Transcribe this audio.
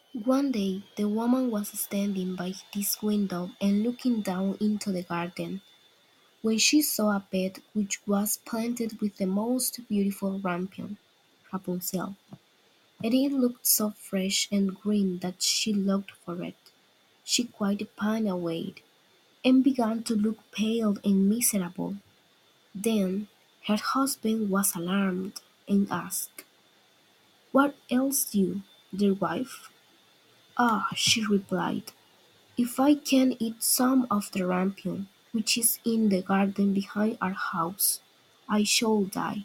One day the woman was standing by this window and looking down into the garden, when she saw a bed which was planted with the most beautiful rampion, Rapunzel, and it looked so fresh and green that she longed for it. She quite pined away, and began to look pale and miserable. Then her husband was alarmed, and asked, "What ails you, dear wife?" "Ah," she replied, "if I can eat some of the rampion which is in the garden behind our house, I shall die."